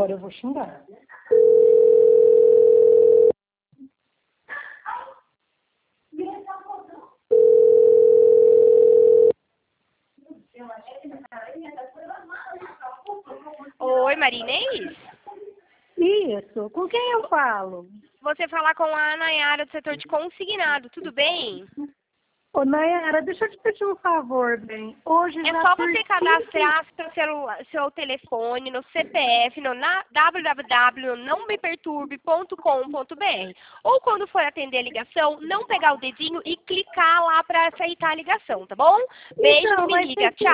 agora eu vou xingar. Oi, Marinês? Isso, com quem eu falo? Você falar com a Nayara do setor de consignado, tudo bem? Ô, Nayara, deixa eu te pedir um favor, bem. Hoje É já só por você cadastrar seu telefone no CPF, no www.nãomeperturbe.com.br. Ou quando for atender a ligação, não pegar o dedinho e clicar lá para aceitar a ligação, tá bom? Beijo, Então, me mas liga. tem que Tchau.